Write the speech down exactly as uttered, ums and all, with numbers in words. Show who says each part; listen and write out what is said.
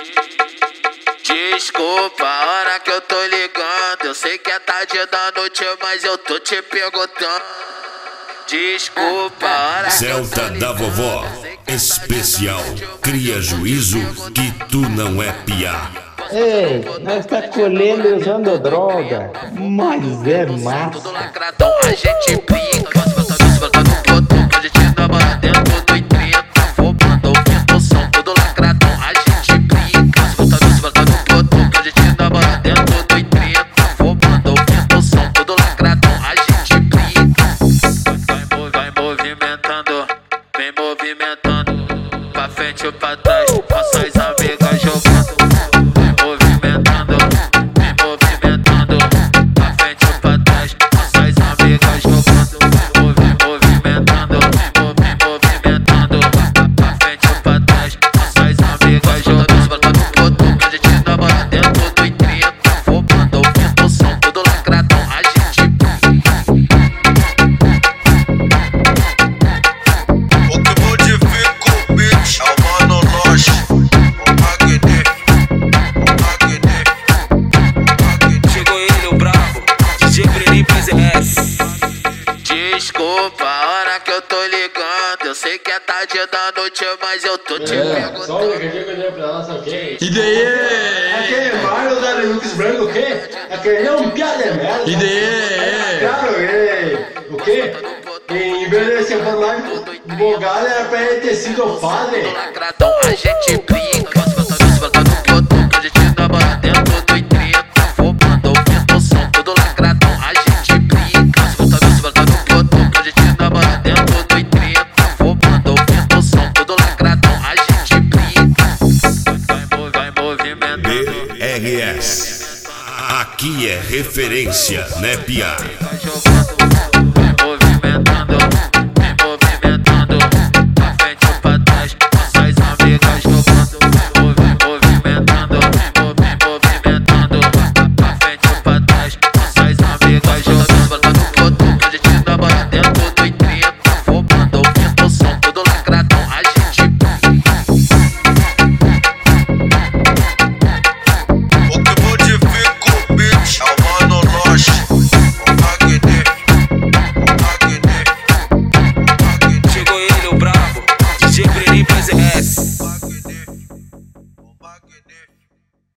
Speaker 1: Desculpa a hora que eu tô ligando. Eu sei que é tarde da noite, mas eu tô te perguntando. Desculpa a hora que eu tô
Speaker 2: Celta da vovó, especial. Cria juízo que tu não é piá.
Speaker 3: Ei, nós tá colhendo e usando droga, mas é massa.
Speaker 1: A gente brinca, volta no plotão, a gente namora dentro do trinta. Roubando ouvindo o som, todo lacradão. A gente brinca, volta no plotão, a gente namora dentro do trinta. Roubando ouvindo o som, todo lacradão. A gente brinca. Vai, vai movimentando, vem movimentando, pra frente ou pra trás, nossas amigas jogando. Desculpa a hora que eu tô ligando. Eu sei que é tarde da noite, mas eu tô te
Speaker 4: é,
Speaker 1: perguntando.
Speaker 4: Só o que eu dei pra nós, ok?
Speaker 5: E daí?
Speaker 4: Aquele Mario da Lux Branco, o quê? Aquele é um piada de merda.
Speaker 5: E daí?
Speaker 4: Claro, ele. O quê? Em vez de ser falado bogado, era pra ele ter sido o padre.
Speaker 1: A gente brinca, volta no plotão, a gente namora dentro do trinta. Roubando ouvindo o som, todo lacradão. A gente brinca, volta no plotão, a gente namora dentro do trinta. Roubando ouvindo o som, todo lacradão. A gente brinca. Vai, vai movimentando.
Speaker 2: B R S. Aqui é referência, né, piá?
Speaker 1: Vai jogando, vai movimentando.